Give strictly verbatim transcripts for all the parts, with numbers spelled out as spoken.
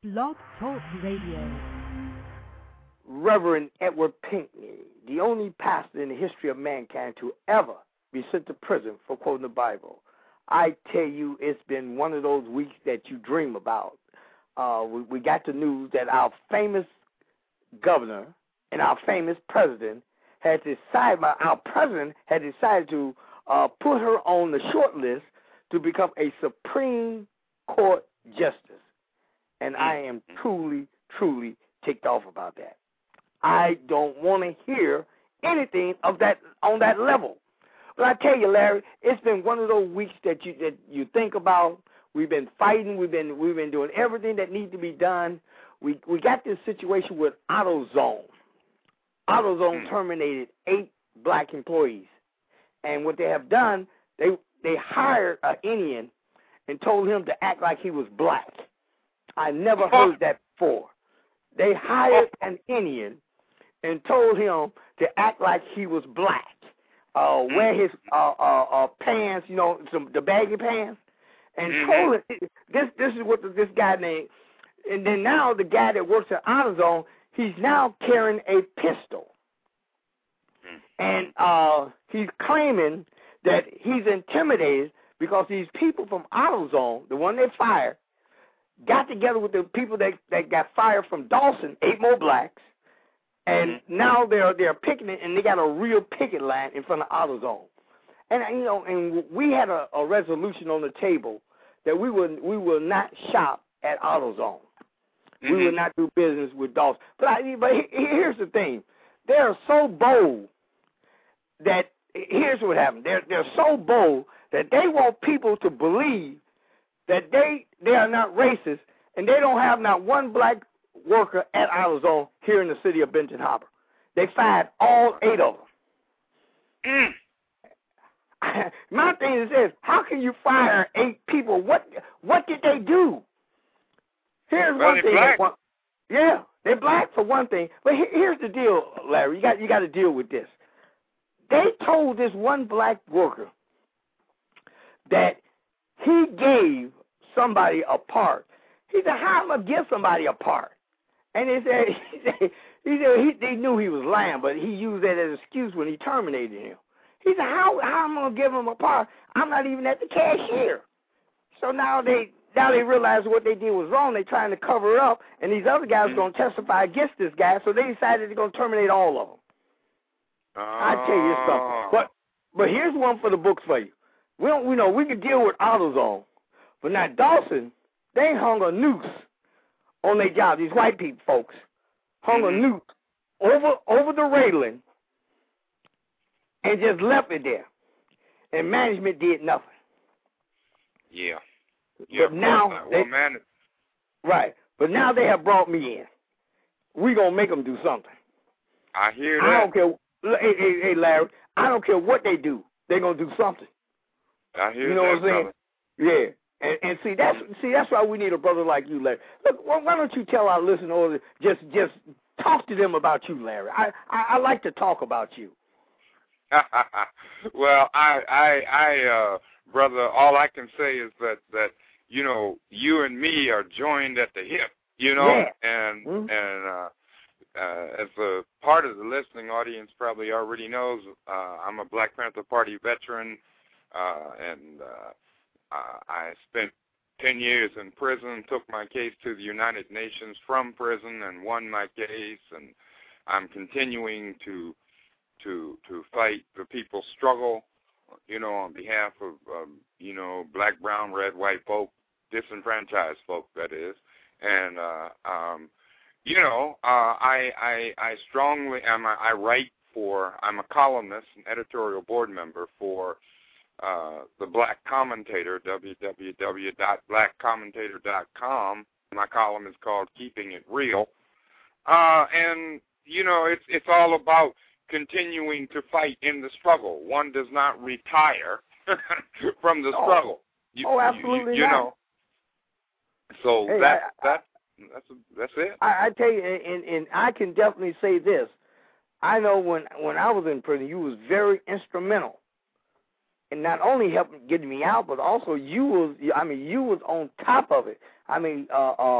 Blog Talk Radio. Reverend Edward Pinckney, the only pastor in the history of mankind to ever be sent to prison for quoting the Bible. I tell you, it's been one of those weeks that you dream about. Uh, we, we got the news that our famous governor and our famous president had decided, our president had decided to uh, put her on the short list to become a Supreme Court justice. And I am truly, truly ticked off about that. I don't want to hear anything of that on that level. But I tell you, Larry, it's been one of those weeks that you that you think about. We've been fighting. We've been we've been doing everything that needs to be done. We we got this situation with AutoZone. AutoZone terminated eight black employees, and what they have done, they they hired an Indian and told him to act like he was black. I never heard that before. They hired an Indian and told him to act like he was black, uh, wear his uh, uh, uh, pants, you know, some the baggy pants, and mm-hmm. told him this. This is what the, this guy named. And then now the guy that works at AutoZone, he's now carrying a pistol, and uh, he's claiming that he's intimidated because these people from AutoZone, the one they fired, got together with the people that, that got fired from Dawson, eight more blacks, and now they're they're picking it, and they got a real picket line in front of AutoZone. And you know, and we had a, a resolution on the table that we will we will not shop at AutoZone. Mm-hmm. We will not do business with Dawson. But I, but here's the thing: they are so bold that here's what happened. They're they're so bold that they want people to believe that they they are not racist, and they don't have not one black worker at AutoZone here in the city of Benton Harbor. They fired all eight of them. Mm. My thing is this: how can you fire eight people? What what did they do? Here's well, one thing. Black. One, yeah, they're black for one thing. But here's the deal, Larry. You got you got to deal with this. They told this one black worker that he gave somebody a part. He said, how am I going to give somebody a part? And he said, he said, he said he, they knew he was lying, but he used that as an excuse when he terminated him. He said, how, how am I going to give him a part? I'm not even at the cashier. So now they now they realize what they did was wrong. They're trying to cover it up, and these other guys are going to testify against this guy, so they decided they're going to terminate all of them. Uh, I tell you something. But, but here's one for the books for you. We don't, we know we can deal with AutoZone, but now Dawson, they hung a noose on their job. These white people folks hung mm-hmm. a noose over over the railing and just left it there, and management did nothing. Yeah. Yeah. But now, well, they, man. right? But now they have brought me in. We gonna make them do something. I hear that. I don't care. Hey, hey, hey, Larry. I don't care what they do. They're gonna do something. I hear you know that, what I'm saying? brother. Yeah, and, and see that's see that's why we need a brother like you, Larry. Look, why, why don't you tell our listeners just just talk to them about you, Larry? I I, I like to talk about you. Well, I I I uh, brother, all I can say is that that you know you and me are joined at the hip, you know, yeah. and mm-hmm. and uh, uh, as a part of the listening audience probably already knows, uh, I'm a Black Panther Party veteran. Uh, and uh, uh, I spent ten years in prison, took my case to the United Nations from prison and won my case, and I'm continuing to to to fight the people's struggle, you know, on behalf of, um, you know, black, brown, red, white folk, disenfranchised folk, that is. And, uh, um, you know, uh, I, I, I strongly, am, I write for, I'm a columnist, an editorial board member for Uh, the Black Commentator, w w w dot black commentator dot com. My column is called Keeping It Real. Uh, and, you know, it's it's all about continuing to fight in the struggle. One does not retire from the struggle. You, oh, absolutely you, you not. know. So hey, that, I, that, that's, that's it. I, I tell you, and, and I can definitely say this. I know when, when I was in prison, you was very instrumental. And not only helping getting me out, but also you was, I mean, you was on top of it. I mean, uh, uh,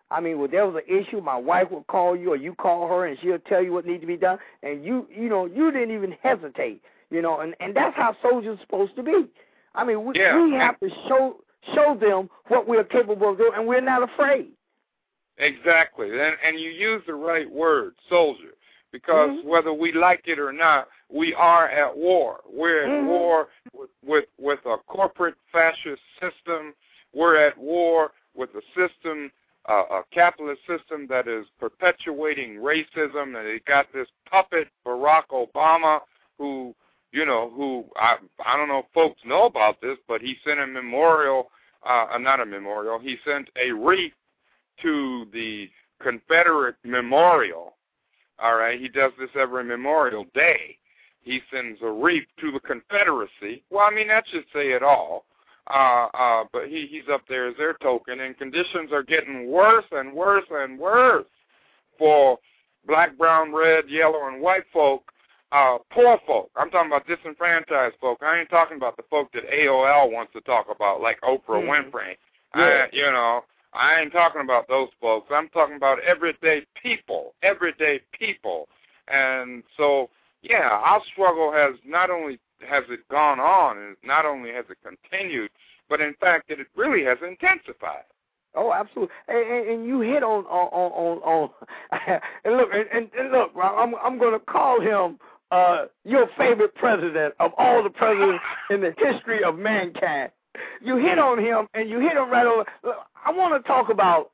I mean, when there was an issue, my wife would call you or you call her and she'll tell you what needs to be done. And you, you know, you didn't even hesitate, you know, and, and that's how soldiers are supposed to be. I mean, we, yeah. we have to show show them what we're capable of doing, and we're not afraid. Exactly. And, and you use the right word, soldier, because mm-hmm. whether we like it or not, we are at war. We're at mm-hmm. war with, with, with a corporate fascist system. We're at war with a system, uh, a capitalist system that is perpetuating racism, and they got this puppet, Barack Obama, who, you know, who, I, I don't know if folks know about this, but he sent a memorial, uh, not a memorial, he sent a wreath to the Confederate Memorial. All right, he does this every Memorial Day. He sends a wreath to the Confederacy. Well, I mean, that should say it all. Uh, uh, but he, he's up there as their token, and conditions are getting worse and worse and worse for black, brown, red, yellow, and white folk, uh, poor folk. I'm talking about disenfranchised folk. I ain't talking about the folk that A O L wants to talk about, like Oprah mm-hmm. Winfrey. Yeah. I, you know, I ain't talking about those folks. I'm talking about everyday people, everyday people. And so, yeah, our struggle has not only has it gone on, and not only has it continued, but in fact, it really has intensified. Oh, absolutely. And, and, and you hit on on on, on and look and, and, and look, I'm I'm going to call him uh, your favorite president of all the presidents in the history of mankind. You hit on him, and you hit him right over. Look, I want to talk about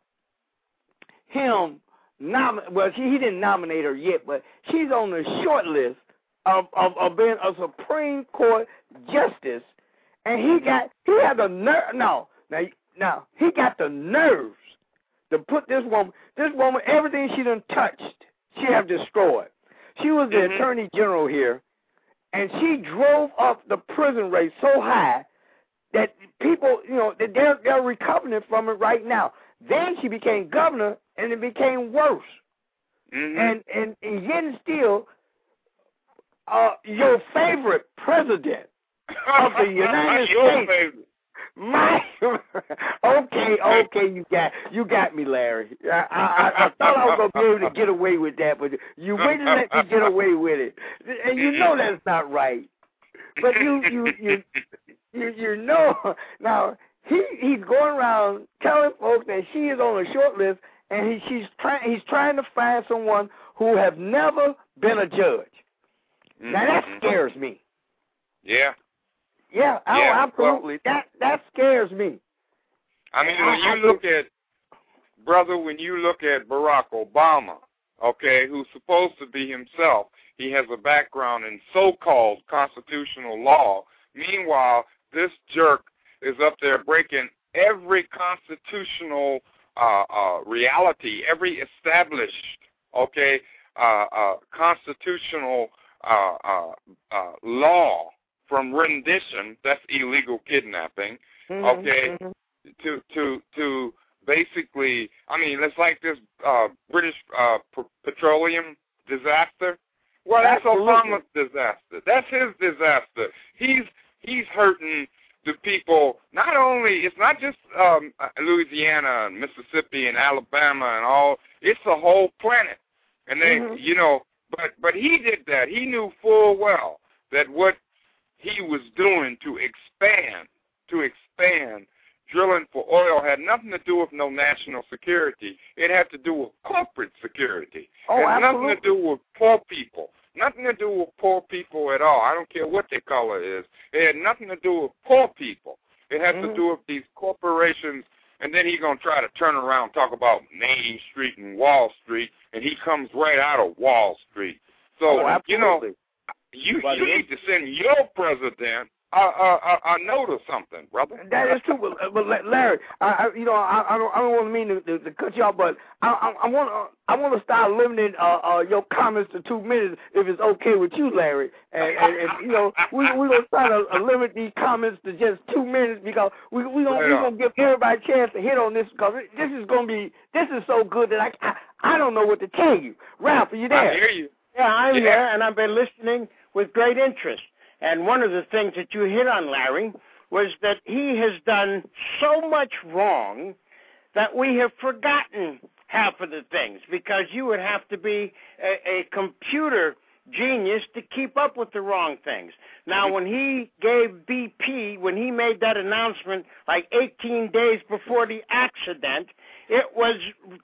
him. Nom- well, he, he didn't nominate her yet, but she's on the short list of, of, of being a Supreme Court justice, and he got he had the nerve. No, now, now he got the nerves to put this woman. This woman, everything she done touched, she have destroyed. She was the mm-hmm. Attorney General here, and she drove up the prison rate so high that people, you know, that they're they're recovering from it right now. Then she became governor, and it became worse. Mm-hmm. And, and and yet and still, uh, your favorite president of the United your States. Favorite. My okay, okay, you got you got me, Larry. I, I, I thought I was gonna be able to get away with that, but you waited to let me get away with it, and you know that's not right. But you you you you, you know now he he's going around telling folks that she is on a short list, and he she's trying he's trying to find someone who have never been a judge. Mm-hmm. Now that scares me. Yeah. Yeah, oh, yeah, absolutely. Well, that that scares me. I mean, when you look at, brother, when you look at Barack Obama, okay, who's supposed to be himself, he has a background in so-called constitutional law. Meanwhile, this jerk is up there breaking every constitutional uh, uh, reality, every established, okay, uh, uh, constitutional uh, uh, uh, law. From rendition, that's illegal kidnapping, okay, mm-hmm. to to to basically, I mean, it's like this uh, British uh, p- petroleum disaster. Well, that's Absolutely. Obama's disaster. That's his disaster. He's he's hurting the people. Not only, it's not just um, Louisiana and Mississippi and Alabama and all. It's the whole planet. And they, mm-hmm. you know, but but he did that. He knew full well that what he was doing to expand, to expand drilling for oil had nothing to do with no national security. It had to do with corporate security. Oh, it had absolutely. nothing to do with poor people. Nothing to do with poor people at all. I don't care what their color is. It had nothing to do with poor people. It had mm-hmm. to do with these corporations, and then he's going to try to turn around and talk about Main Street and Wall Street, and he comes right out of Wall Street. So, oh, you know, You, you need to send your president a, a, a note or something, brother. That is true, but, but Larry, I, I, you know, I, I don't, I don't want to mean to, to, to cut you off, but I, I, I want, to, I want to start limiting uh, uh, your comments to two minutes, if it's okay with you, Larry. And, and, and you know, we we're gonna try to uh, limit these comments to just two minutes because we we gonna, we gonna give everybody a chance to hit on this because this is gonna be, this is so good that I, I, I don't know what to tell you. Ralph, are you there? I hear you. Yeah, I'm yeah. there, and I've been listening with great interest. And one of the things that you hit on, Larry, was that he has done so much wrong that we have forgotten half of the things, because you would have to be a, a computer genius to keep up with the wrong things. Now, when he gave B P, when he made that announcement like eighteen days before the accident, it was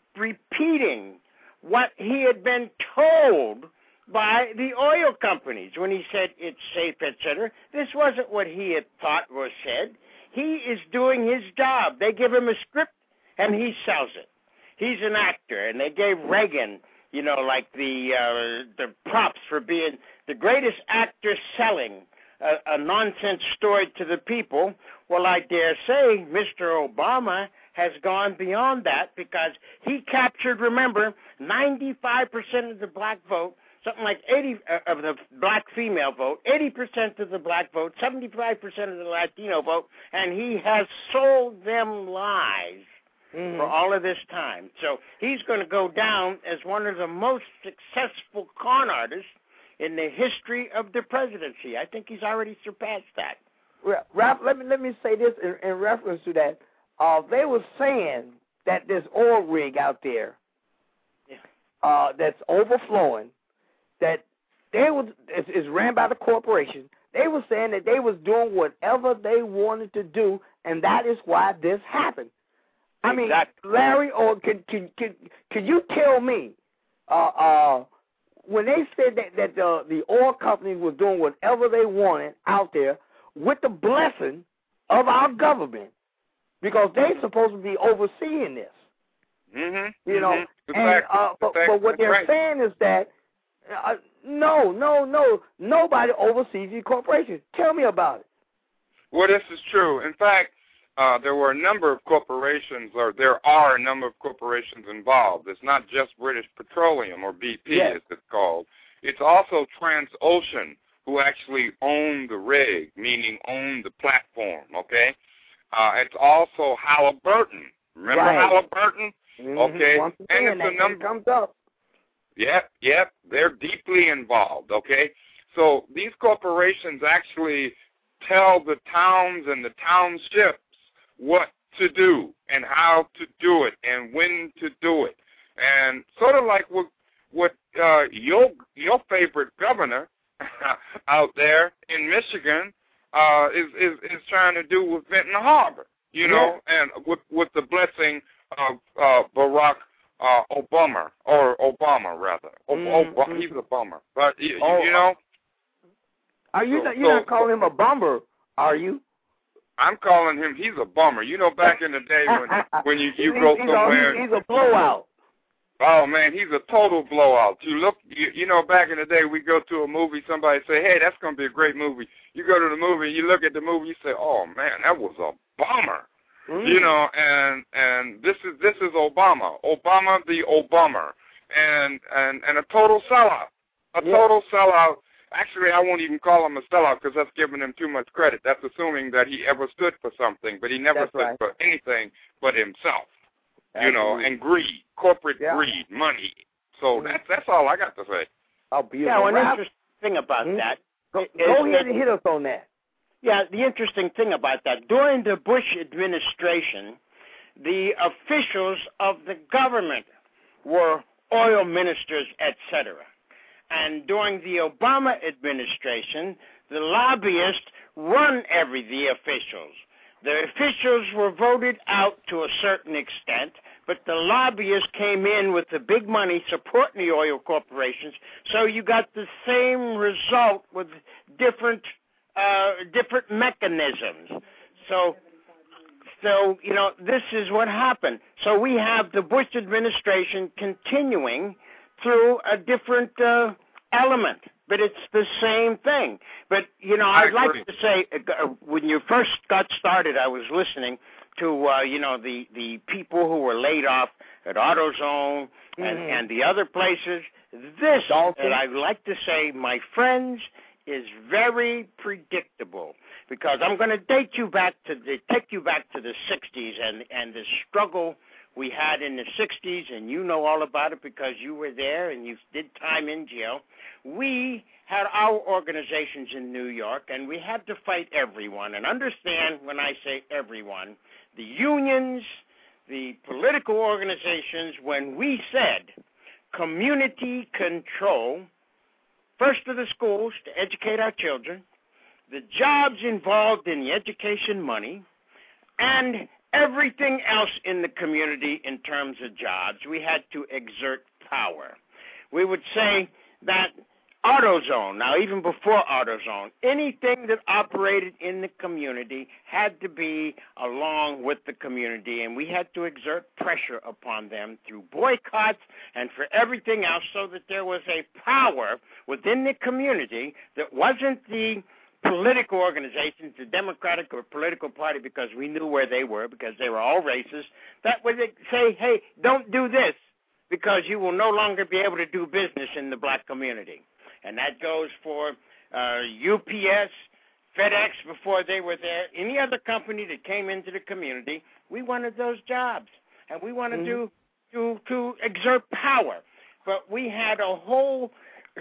repeating what he had been told by the oil companies when he said it's safe, et cetera. This wasn't what he had thought was said. He is doing his job. They give him a script, and he sells it. He's an actor, and they gave Reagan, you know, like the uh, the props for being the greatest actor selling a, a nonsense story to the people. Well, I dare say Mister Obama has gone beyond that, because he captured, remember, ninety-five percent of the black vote, something like eighty uh, of the black female vote, eighty percent of the black vote, seventy-five percent of the Latino vote, and he has sold them lies mm. for all of this time. So he's going to go down as one of the most successful con artists in the history of the presidency. I think he's already surpassed that. Ralph, let me let me say this in, in reference to that. Uh, they were saying that this oil rig out there yeah. uh, that's overflowing, that they was is, is ran by the corporation. They were saying that they was doing whatever they wanted to do, and that is why this happened. I mean, exactly. Larry, or can can can can you tell me uh, uh, when they said that that the the oil companies was doing whatever they wanted out there with the blessing of our government, because they're supposed to be overseeing this. Mm-hmm. You know, mm-hmm. and fact, uh, but, fact, but what they're right. saying is that uh, no, no, no, nobody oversees these corporations. Tell me about it. Well, this is true. In fact, uh, there were a number of corporations, or there are a number of corporations involved. It's not just British Petroleum, or B P yes. as it's called. It's also Transocean, who actually own the rig, meaning own the platform, okay? Uh, it's also Halliburton. Remember right. Halliburton? Mm-hmm. Okay. Once again, and it's that a number comes up. Yep, yep. They're deeply involved, okay? So these corporations actually tell the towns and the townships what to do and how to do it and when to do it. And sort of like what what uh, your your favorite governor out there in Michigan uh, is, is is trying to do with Benton Harbor, you know, yeah. and with with the blessing of uh, Barack uh, Obama or Obama rather. Mm-hmm. Ob- he's a bummer, but you, oh, you know. Are you so, not, you're so, not calling him a bummer, are you? I'm calling him. He's a bummer. You know, back in the day when when you you he's, go he's somewhere. A, he's a blowout. Oh, man, he's a total blowout. You look, you, you know, back in the day, we go to a movie, somebody say, hey, that's going to be a great movie. You go to the movie, you look at the movie, you say, oh, man, that was a bummer. Mm. You know, and and this is this is Obama. Obama the Obama. And, and, and a total sellout. A yeah. total sellout. Actually, I won't even call him a sellout because that's giving him too much credit. That's assuming that he ever stood for something, but he never that's stood right. for anything but himself. Absolutely. You know, and greed, corporate yeah. greed, money. So mm-hmm. that's that's all I got to say. Oh, beautiful. Yeah, one Ralph, interesting thing about mm-hmm. that. Go, go ahead and hit us on that. Yeah, the interesting thing about that, during the Bush administration, the officials of the government were oil ministers, et cetera. And during the Obama administration, the lobbyists run every the officials. The officials were voted out to a certain extent, but the lobbyists came in with the big money supporting the oil corporations, so you got the same result with different uh, different mechanisms. So, so you know, this is what happened. So we have the Bush administration continuing through a different uh, element. But it's the same thing. But, you know, I'd like to say, uh, when you first got started, I was listening to, uh, you know, the, the people who were laid off at AutoZone and, mm-hmm. and the other places. This, and I'd like to say, my friends, is very predictable. Because I'm going to date you back to the, take you back to the sixties and, and the struggle we had in the sixties, and you know all about it because you were there and you did time in jail. We had our organizations in New York, and we had to fight everyone. And understand when I say everyone, the unions, the political organizations, when we said community control, first of the schools to educate our children, the jobs involved in the education money, and everything else in the community in terms of jobs, we had to exert power. We would say that AutoZone, now even before AutoZone, anything that operated in the community had to be along with the community, and we had to exert pressure upon them through boycotts and for everything else so that there was a power within the community that wasn't the political organizations, the Democratic or political party, because we knew where they were, because they were all racist, that would say, hey, don't do this because you will no longer be able to do business in the black community. And that goes for uh, U P S, FedEx before they were there, any other company that came into the community. We wanted those jobs, and we wanted mm-hmm. to, to, to exert power. But we had a whole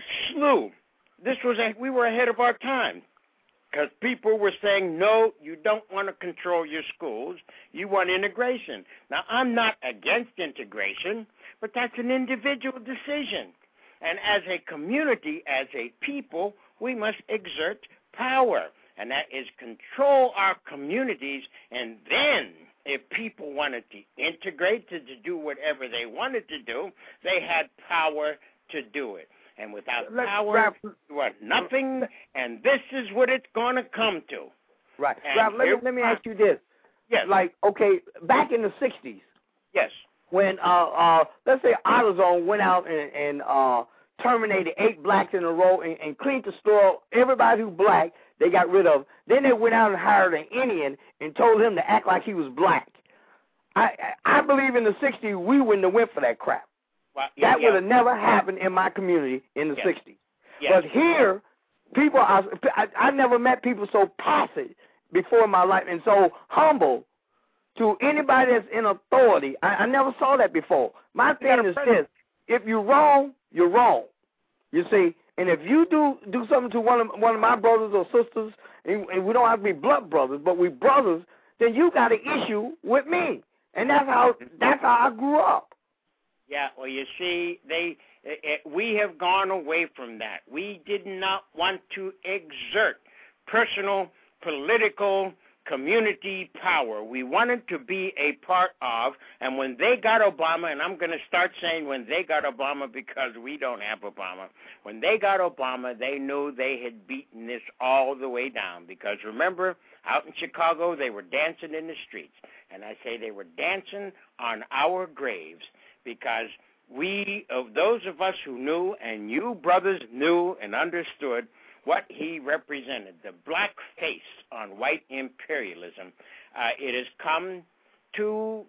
slew. This was a, we were ahead of our time. Because people were saying, no, you don't want to control your schools. You want integration. Now, I'm not against integration, but that's an individual decision. And as a community, as a people, we must exert power. And that is control our communities. And then if people wanted to integrate, to, to do whatever they wanted to do, they had power to do it. And without Let's power, Ralph, you are nothing, and this is what it's going to come to. Right. Ralph, let me, let me ask you this. Yes. Like, okay, back in the sixties. Yes. When, uh, uh, let's say AutoZone went out and, and uh, terminated eight blacks in a row and, and cleaned the store, everybody who's black, they got rid of. Then they went out and hired an Indian and told him to act like he was black. I, I believe in the sixties we wouldn't have went for that crap. Well, yeah, that yeah. would have never happened in my community in the yes. sixties. Yes. But here, people are, I, I never met people so passive before in my life and so humble to anybody that's in authority. I, I never saw that before. My thing is this: if you're wrong, you're wrong. You see, and if you do do something to one of one of my brothers or sisters, and, and we don't have to be blood brothers, but we brothers, then you got an issue with me, and that's how that's how I grew up. Yeah, well, you see, they it, it, we have gone away from that. We did not want to exert personal, political, community power. We wanted to be a part of, and when they got Obama, and I'm going to start saying when they got Obama because we don't have Obama, when they got Obama, they knew they had beaten this all the way down because, remember, out in Chicago, they were dancing in the streets, and I say they were dancing on our graves. Because we, of those of us who knew, and you brothers knew and understood what he represented, the black face on white imperialism, uh, it has come to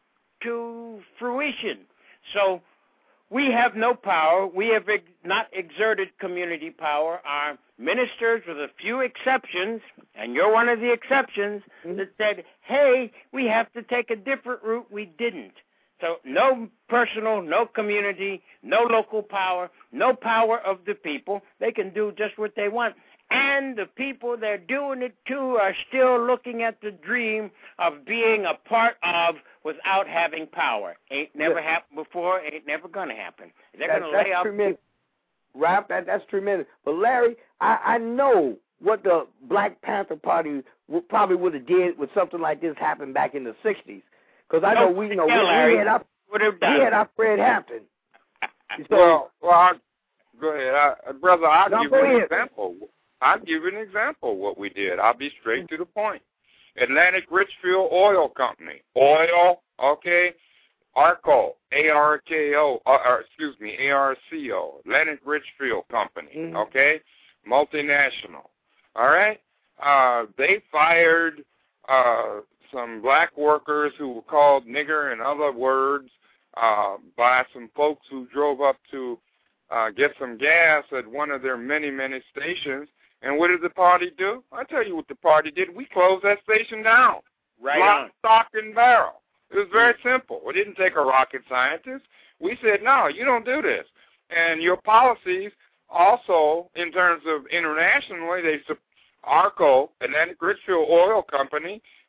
to fruition. So we have no power. We have ex- not exerted community power. Our ministers, with a few exceptions, and you're one of the exceptions, mm-hmm. that said, hey, we have to take a different route. We didn't. So no personal, no community, no local power, no power of the people. They can do just what they want. And the people they're doing it to are still looking at the dream of being a part of without having power. Ain't never yeah. happened before, ain't never going to happen. They're going to lay off. Tremendous. Ralph, that, that's tremendous. But, Larry, I, I know what the Black Panther Party w- probably would have did with something like this happen back in the sixties. Because I know we you know we, we had our we had our Fred Hampton. So, well, well I, go ahead, I, brother. I'll no, give you an ahead. example. I'll give you an example of what we did. I'll be straight to the point. Atlantic Richfield Oil Company, oil, okay, Arco, A R K O, or, or excuse me, A R C O, Atlantic Richfield Company, mm-hmm. okay, multinational. All right, uh, they fired. Uh, some black workers who were called nigger and other words uh, by some folks who drove up to uh, get some gas at one of their many, many stations. And what did the party do? I tell you what the party did. We closed that station down. Right Lock, on. stock, and barrel. It was very simple. We didn't take a rocket scientist. We said, no, you don't do this. And your policies also, in terms of internationally, they Arco, Atlantic Richfield Oil Company,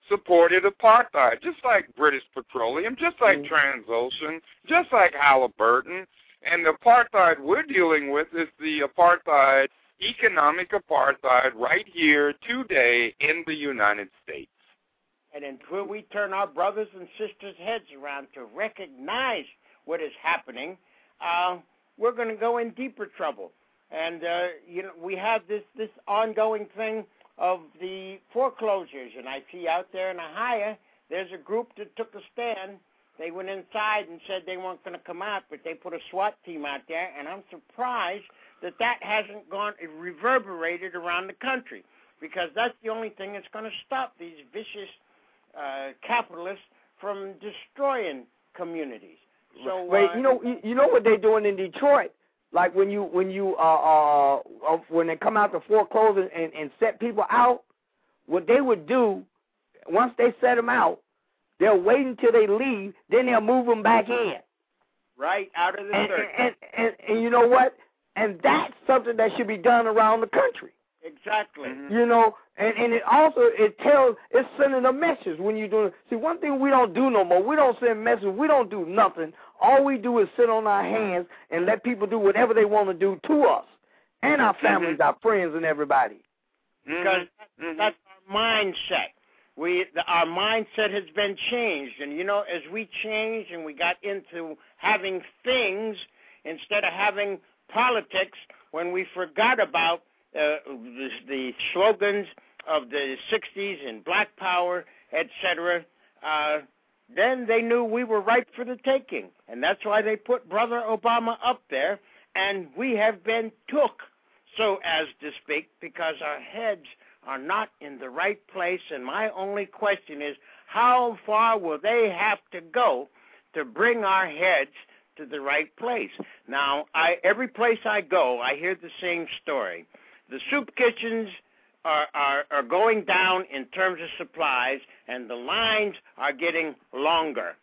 supported apartheid, just like British Petroleum, just like mm-hmm. Transocean, just like Halliburton. And the apartheid we're dealing with is the apartheid, economic apartheid, right here today in the United States. And until we turn our brothers and sisters' heads around to recognize what is happening, uh, we're going to go in deeper trouble. And, uh, you know, we have this, this ongoing thing of the foreclosures. And I see out there in Ohio, there's a group that took a stand. They went inside and said they weren't going to come out, but they put a SWAT team out there. And I'm surprised that that hasn't gone reverberated around the country, because that's the only thing that's going to stop these vicious uh, capitalists from destroying communities. So, Wait, uh, you know, you, you know what they're doing in Detroit? Like when you when you uh, uh when they come out to foreclose and, and set people out, what they would do once they set them out, they'll wait until they leave, then they'll move them back in. Right out of the and, circle. And, and, and and you know what? And that's something that should be done around the country. Exactly. Mm-hmm. You know, and, and it also, it tells, it's sending a message when you're doing, see, one thing we don't do no more, we don't send messages, we don't do nothing. All we do is sit on our hands and let people do whatever they want to do to us and our families, mm-hmm. our friends, and everybody. Because mm-hmm. that's our mindset. We, the, our mindset has been changed. And, you know, as we changed and we got into having things instead of having politics, when we forgot about Uh, the, the slogans of the sixties and Black Power, et cetera, uh, then they knew we were ripe for the taking. And that's why they put Brother Obama up there, and we have been took, so as to speak, because our heads are not in the right place. And my only question is, how far will they have to go to bring our heads to the right place? Now, I, every place I go, I hear the same story. The soup kitchens are, are, are going down in terms of supplies, and the lines are getting longer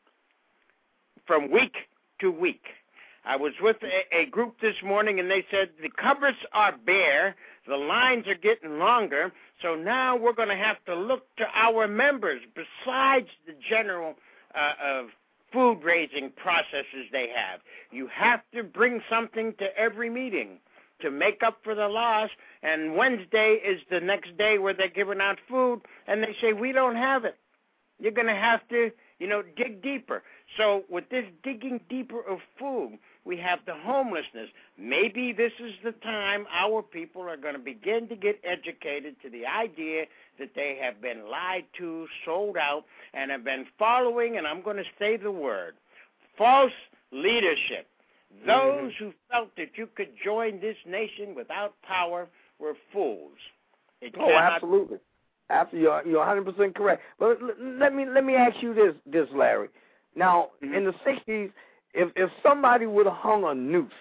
from week to week. I was with a, a group this morning, and they said the cupboards are bare, the lines are getting longer, so now we're going to have to look to our members besides the general uh, of food-raising processes they have. You have to bring something to every meeting to make up for the loss, and Wednesday is the next day where they're giving out food, and they say, we don't have it. You're going to have to, you know, dig deeper. So with this digging deeper of food, we have the homelessness. Maybe this is the time our people are going to begin to get educated to the idea that they have been lied to, sold out, and have been following, and I'm going to say the word, false leadership. Those who felt that you could join this nation without power were fools. It oh, absolutely. Absolutely. You're, you're one hundred percent correct. But let me let me ask you this, this Larry. Now, mm-hmm. in the sixties, if if somebody would have hung a noose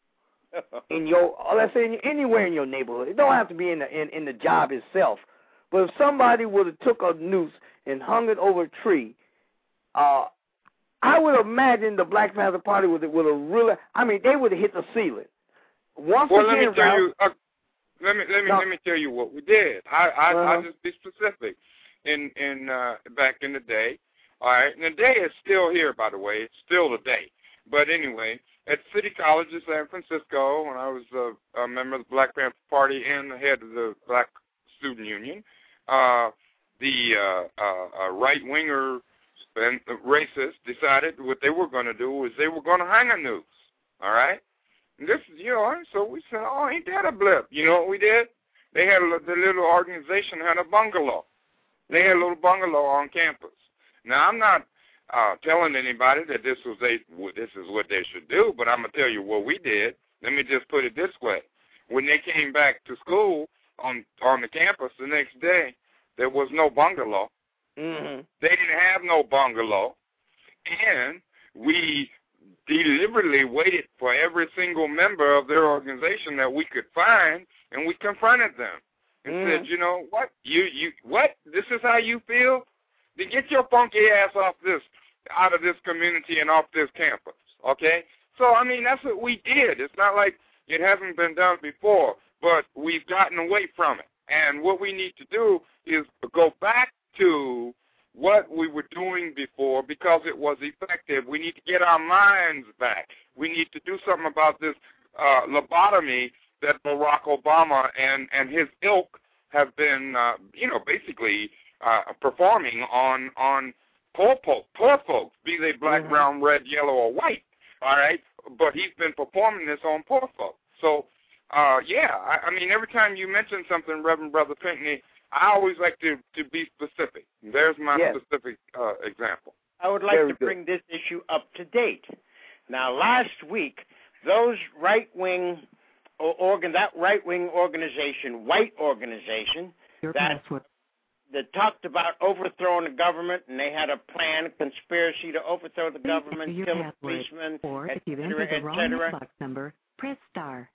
in your, or let's say anywhere in your neighborhood, it don't have to be in the in, in the job itself, but if somebody would have took a noose and hung it over a tree, uh, I would imagine the Black Panther Party would would have really. I mean, they would have hit the ceiling. Once well, again, let me tell Ralph, you. Uh, let me let me no. let me tell you what we did. I I uh-huh. I'll just be specific. In in uh, back in the day, all right. And the day is still here, by the way. It's still the day. But anyway, at City College in San Francisco, when I was a, a member of the Black Panther Party and the head of the Black Student Union, uh, the uh, uh, uh, right winger and the racists decided what they were going to do was they were going to hang a noose, all right? And this is, you know, so we said, oh, ain't that a blip? You know what we did? They had a, the little organization had a bungalow. They had a little bungalow on campus. Now, I'm not uh, telling anybody that this was a, this is what they should do, but I'm going to tell you what we did. Let me just put it this way. When they came back to school on on the campus the next day, there was no bungalow. Mm-hmm. They didn't have no bungalow, and we deliberately waited for every single member of their organization that we could find, and we confronted them and mm-hmm. said, you know, what, you, you, what, this is how you feel? Then get your funky ass off this, out of this community and off this campus, okay? So, I mean, that's what we did. It's not like it hasn't been done before, but we've gotten away from it. And what we need to do is go back to what we were doing before because it was effective. We need to get our minds back. We need to do something about this uh, lobotomy that Barack Obama and, and his ilk have been, uh, you know, basically uh, performing on on poor, poor, poor folks, be they black, mm-hmm. brown, red, yellow, or white, all right? But he's been performing this on poor folks. So, uh, yeah, I, I mean, every time you mention something, Reverend Brother Pinkney, I always like to, to be specific. There's my yes. specific uh, example. I would like Very to good. bring this issue up to date. Now, last week, those right-wing organ, that right-wing organization, white organization, Your that, that talked about overthrowing the government, and they had a plan, a conspiracy to overthrow the Please government, kill a policeman, or et if you've cetera, entered the wrong mailbox number, press star.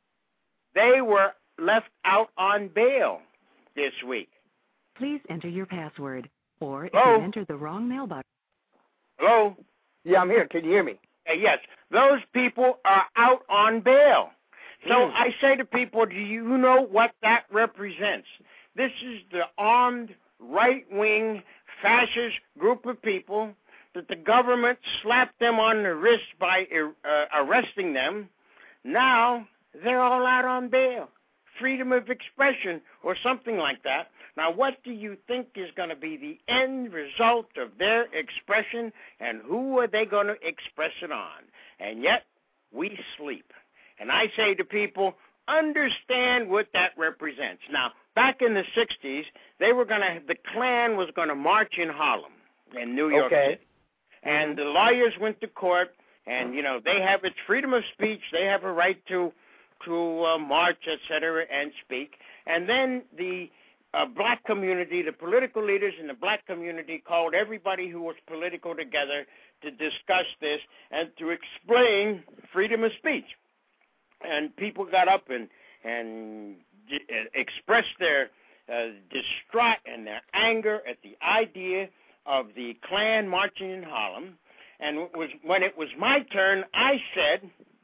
They were left out on bail this week. Please enter your password, or if Hello? you've entered the wrong mailbox. Hello? Yeah, I'm here. Can you hear me? Uh, yes. Those people are out on bail. So Mm. I say to people, do you know what that represents? This is the armed, right-wing, fascist group of people that the government slapped them on the wrist by uh, arresting them. Now they're all out on bail. Freedom of expression or something like that. Now, what do you think is going to be the end result of their expression, and who are they going to express it on? And yet, we sleep. And I say to people, understand what that represents. Now, back in the sixties, they were going to, the Klan was going to march in Harlem, in New York okay. City. And the lawyers went to court, and, you know, they have its freedom of speech. They have a right to to uh, march, et cetera, and speak. And then the uh, black community, the political leaders in the black community called everybody who was political together to discuss this and to explain freedom of speech. And people got up and, and d- expressed their uh, distraught and their anger at the idea of the Klan marching in Harlem. And it was, when it was my turn, I said,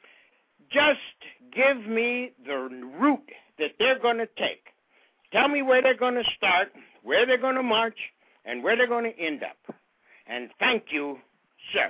just give me the route that they're going to take. Tell me where they're going to start, where they're going to march, and where they're going to end up. And thank you, sir.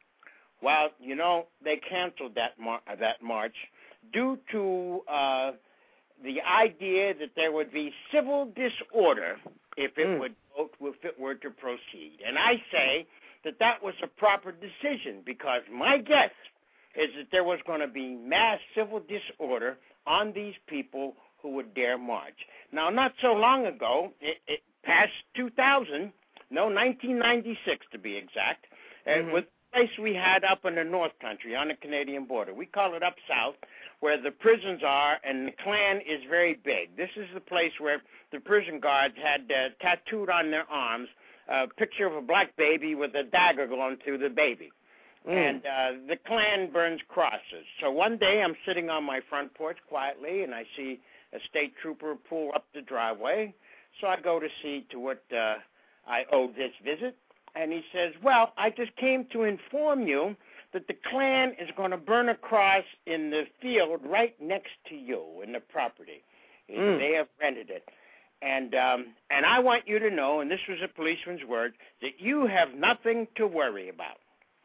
Well, you know, they canceled that mar- that march due to uh, the idea that there would be civil disorder if it mm. would vote, if it were to proceed. And I say that that was a proper decision because my guess is that there was going to be mass civil disorder on these people who would dare march. Now, not so long ago, it, it past two thousand, no, nineteen ninety-six to be exact, mm-hmm. uh, with the place we had up in the North Country on the Canadian border. We call it up south, where the prisons are, and the Klan is very big. This is the place where the prison guards had uh, tattooed on their arms a picture of a black baby with a dagger going through the baby. Mm. And uh, the Klan burns crosses. So one day I'm sitting on my front porch quietly, and I see a state trooper pull up the driveway. So I go to see to what uh, I owe this visit. And he says, well, I just came to inform you that the Klan is going to burn a cross in the field right next to you in the property. Mm. They have rented it. And um, and I want you to know, and this was a policeman's word, that you have nothing to worry about.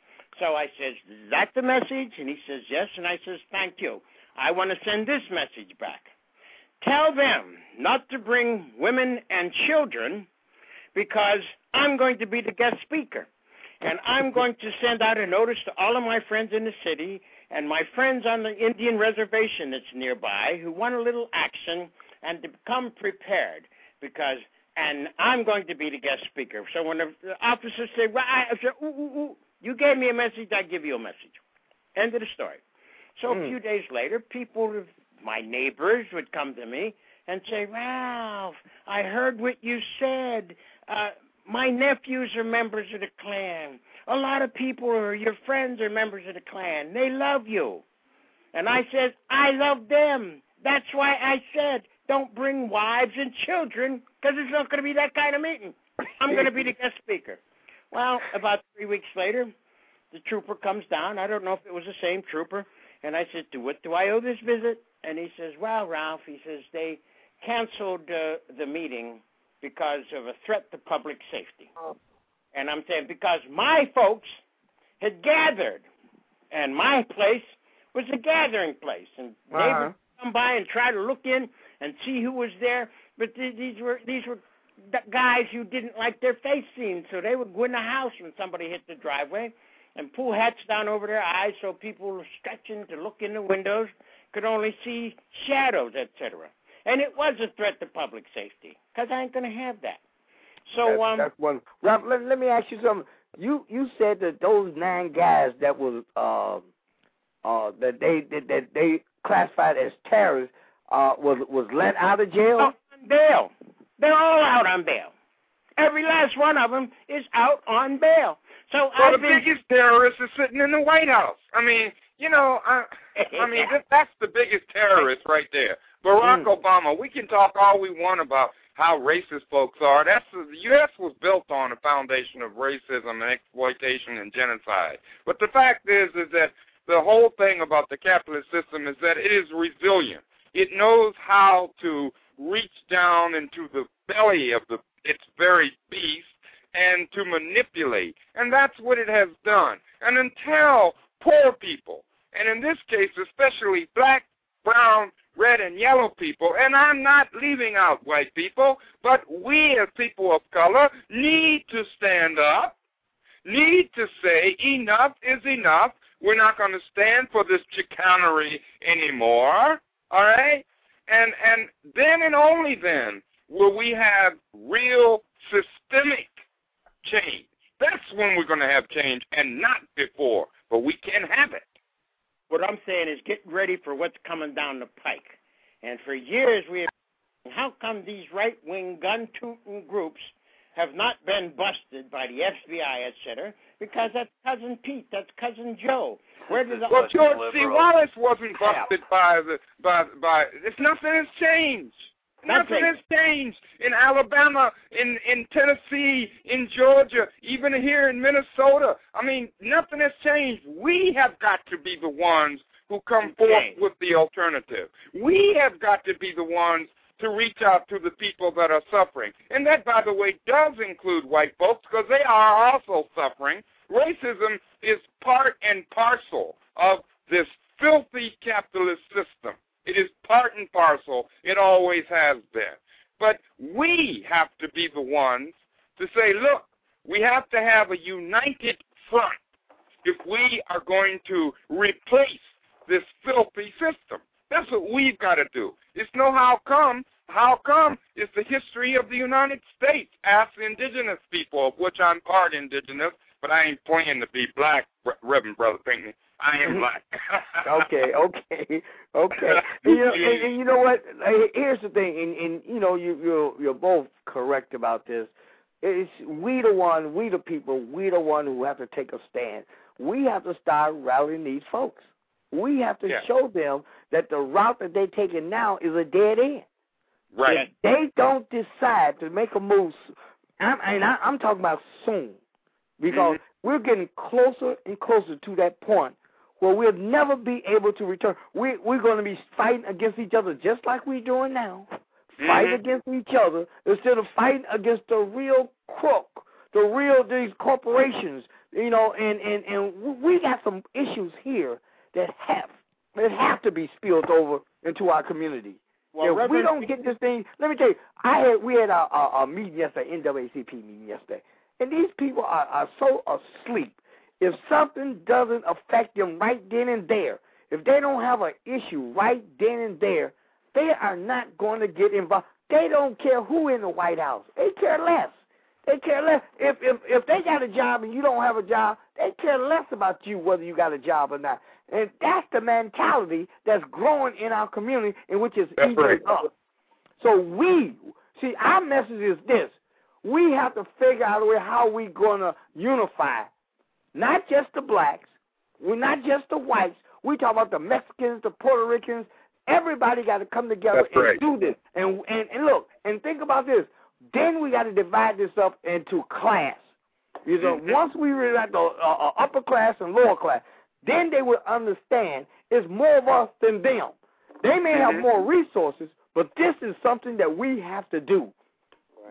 So I says, is that the message? And he says, yes. And I says, thank you. I want to send this message back. Tell them not to bring women and children because I'm going to be the guest speaker. And I'm going to send out a notice to all of my friends in the city and my friends on the Indian reservation that's nearby who want a little action and to become prepared because, and I'm going to be the guest speaker. So when the officers say, well, I say, ooh, ooh, ooh, you gave me a message, I give you a message. End of the story. So mm. a few days later, people, my neighbors would come to me and say, Ralph, I heard what you said. Uh, my nephews are members of the Klan. A lot of people or your friends are members of the Klan. They love you. And I said, I love them. That's why I said, don't bring wives and children because it's not going to be that kind of meeting. I'm going to be the guest speaker. Well, about three weeks later, the trooper comes down. I don't know if it was the same trooper. And I said, to what do I owe this visit? And he says, well, Ralph, he says, they canceled uh, the meeting because of a threat to public safety. And I'm saying because my folks had gathered, and my place was a gathering place, and uh-huh. neighbors would come by and try to look in and see who was there. But th- these were these were guys who didn't like their face seen, so they would go in the house when somebody hit the driveway and pull hats down over their eyes so people were stretching to look in the windows could only see shadows, et cetera. And it was a threat to public safety because I ain't going to have that. So that's, um, that's one. Rob, let, let me ask you something. You you said that those nine guys that was uh, uh, that they that, that they classified as terrorists uh, was was let out of jail. Oh, on bail. They're all out on bail. Every last one of them is out on bail. So well, I've the been... biggest terrorist is sitting in the White House. I mean, you know, I, I mean, that, that's the biggest terrorist right there. Barack mm. Obama. We can talk all we want about how racist folks are. That's the U S was built on a foundation of racism and exploitation and genocide. But the fact is, is that the whole thing about the capitalist system is that it is resilient. It knows how to reach down into the belly of the its very beast and to manipulate. And that's what it has done. And until poor people, and in this case especially black, brown, red, and yellow people, and I'm not leaving out white people, but we as people of color need to stand up, need to say enough is enough. We're not going to stand for this chicanery anymore, all right? And and then and only then will we have real systemic change. That's when we're going to have change and not before, but we can have it. What I'm saying is get ready for what's coming down the pike. And for years we have, how come these right-wing gun-tooting groups have not been busted by the F B I, et cetera? Because that's Cousin Pete, that's Cousin Joe. Where did the well, George C. Wallace wasn't busted by the by by. It's nothing has changed. Nothing Nothing. has changed in Alabama, in in Tennessee, in Georgia, even here in Minnesota. I mean, nothing has changed. We have got to be the ones who come forth Okay. with the alternative. We have got to be the ones to reach out to the people that are suffering. And that, by the way, does include white folks because they are also suffering. Racism is part and parcel of this filthy capitalist system. It is part and parcel. It always has been. But we have to be the ones to say, look, we have to have a united front if we are going to replace this filthy system. That's what we've got to do. It's no how come. How come? It's the history of the United States. Ask the indigenous people, of which I'm part indigenous, but I ain't playing to be black, Reverend Brother Pinckney. I am black. okay, okay, okay. And, you know, and, and you know what? Here's the thing, and, and you know, you, you're you're both correct about this. It's we the one, we the people, we the one who have to take a stand. We have to start rallying these folks. We have to yeah. show them that the route that they're taking now is a dead end. Right. If they don't decide to make a move, I'm, and I, I'm talking about soon, because mm-hmm. we're getting closer and closer to that point where we'll never be able to return. We, we're going to be fighting against each other just like we're doing now, mm-hmm. fighting against each other instead of fighting against the real crook, the real, these corporations, you know, and, and, and we got some issues here that have, that have to be spilled over into our community. Well, if Reverend, we don't get this thing, let me tell you, I had we had a, a, a meeting yesterday, N double A C P meeting yesterday, and these people are, are so asleep. If something doesn't affect them right then and there, if they don't have an issue right then and there, they are not going to get involved. They don't care who in the White House. They care less. They care less. If if if they got a job and you don't have a job, they care less about you whether you got a job or not. And that's the mentality that's growing in our community, in which is eating right. up. So we, see, our message is this. We have to figure out a way how we're going to unify, not just the blacks, we're not just the whites. We talk about the Mexicans, the Puerto Ricans. Everybody got to come together that's and right. do this. And, and, and look, and think about this. Then we got to divide this up into class. You know, mm-hmm. once we realize the uh, upper class and lower class, then they will understand it's more of us than them. They may have more resources, but this is something that we have to do. Right.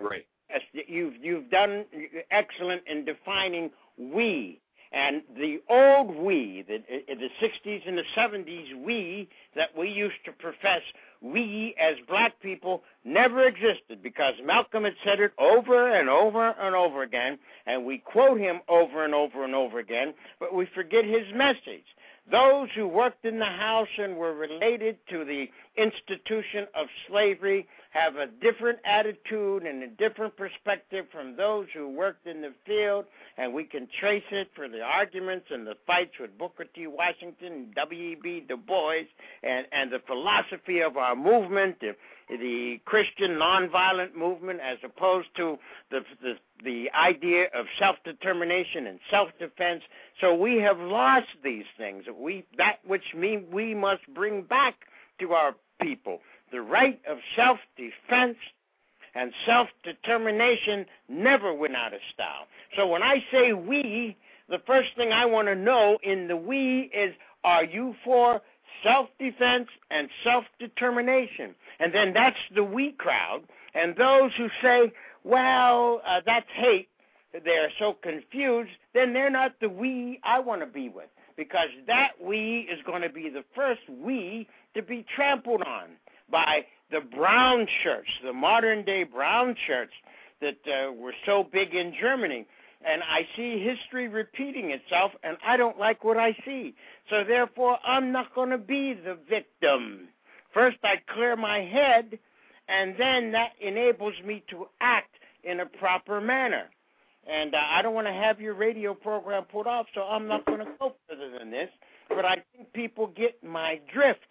Yes, you've you've done excellent in defining we. And the old we, the, the sixties and the seventies we that we used to profess, we as black people never existed, because Malcolm had said it over and over and over again, and we quote him over and over and over again, but we forget his message. Those who worked in the house and were related to the institution of slavery have a different attitude and a different perspective from those who worked in the field, and we can trace it for the arguments and the fights with Booker T. Washington, W E B. Du Bois, and, and the philosophy of our movement, the, the Christian nonviolent movement, as opposed to the, the, the idea of self-determination and self-defense. So we have lost these things, we, that which mean we must bring back to our people. The right of self-defense and self-determination never went out of style. So when I say we, the first thing I want to know in the we is, are you for self-defense and self-determination? And then that's the we crowd. And those who say, well, uh, that's hate, they're so confused, then they're not the we I want to be with, because that we is going to be the first we to be trampled on by the brown shirts, the modern-day brown shirts that uh, were so big in Germany. And I see history repeating itself, and I don't like what I see. So therefore, I'm not going to be the victim. First, I clear my head, and then that enables me to act in a proper manner. And uh, I don't want to have your radio program put off, so I'm not going to go further than this. But I think people get my drift.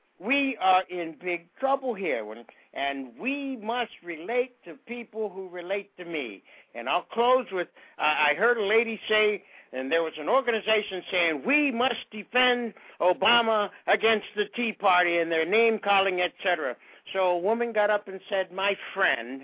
We are in big trouble here, and we must relate to people who relate to me. And I'll close with, uh, I heard a lady say, and there was an organization saying, we must defend Obama against the Tea Party and their name-calling, et cetera. So a woman got up and said, my friend,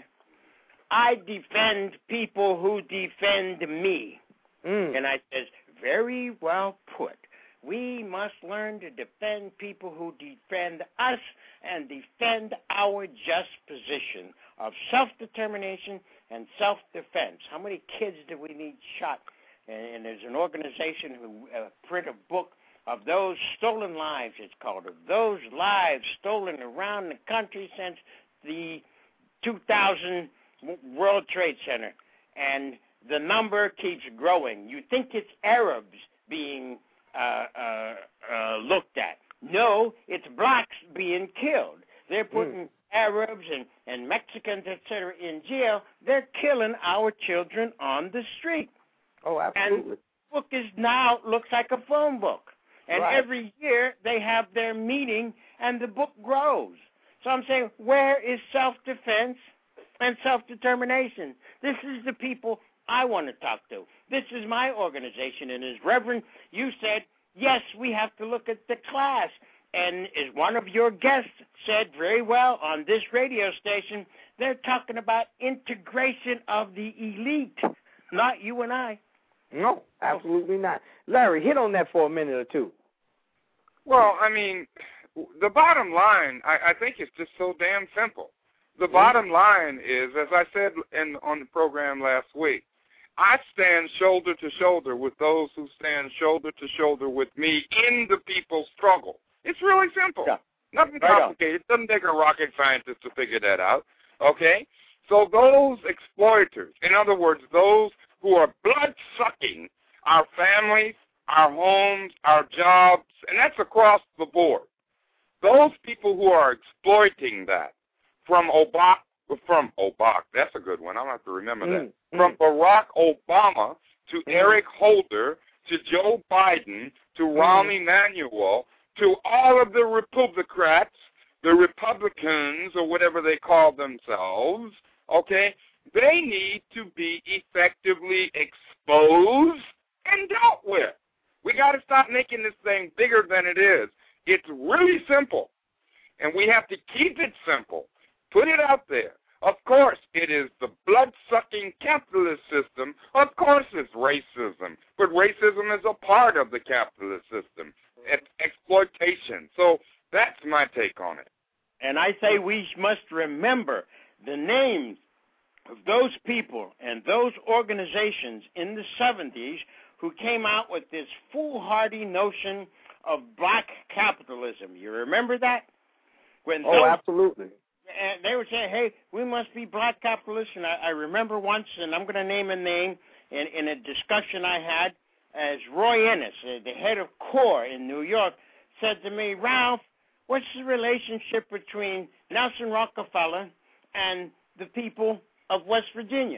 I defend people who defend me. Mm. And I says, very well put. We must learn to defend people who defend us and defend our just position of self-determination and self-defense. How many kids do we need shot? And, and there's an organization who uh, print a book of those stolen lives, it's called, of those lives stolen around the country since the two thousand World Trade Center. And the number keeps growing. You think it's Arabs being Uh, uh, uh, looked at. No, it's blacks being killed. They're putting mm. Arabs and, and Mexicans, et cetera, in jail. They're killing our children on the street. Oh, absolutely. And the book is now looks like a phone book. And right. every year they have their meeting and the book grows. So I'm saying, where is self-defense and self-determination? This is the people I want to talk to. This is my organization, and as Reverend, you said, yes, we have to look at the class. And as one of your guests said very well on this radio station, they're talking about integration of the elite, not you and I. No, absolutely not. Larry, hit on that for a minute or two. Well, I mean, the bottom line, I, I think it's just so damn simple. The bottom line is, as I said in on the program last week, I stand shoulder to shoulder with those who stand shoulder to shoulder with me in the people's struggle. It's really simple. Yeah. Nothing right complicated. It doesn't take a rocket scientist to figure that out. Okay? So those exploiters, in other words, those who are blood-sucking our families, our homes, our jobs, and that's across the board. Those people who are exploiting that, from Obama, from Obama, that's a good one. I'll have to remember that. Mm, from mm. Barack Obama to mm. Eric Holder to Joe Biden to mm. Rahm Emanuel to all of the Republicans, the Republicans or whatever they call themselves, okay, they need to be effectively exposed and dealt with. We got to stop making this thing bigger than it is. It's really simple, and we have to keep it simple. Put it out there. Of course, it is the blood-sucking capitalist system. Of course, it's racism. But racism is a part of the capitalist system. It's exploitation. So that's my take on it. And I say we must remember the names of those people and those organizations in the seventies who came out with this foolhardy notion of black capitalism. You remember that? When oh, those, absolutely. And they were saying, hey, we must be black capitalists. And I, I remember once, and I'm going to name a name, in, in a discussion I had, as Roy Ennis, uh, the head of CORE in New York, said to me, Ralph, what's the relationship between Nelson Rockefeller and the people of West Virginia,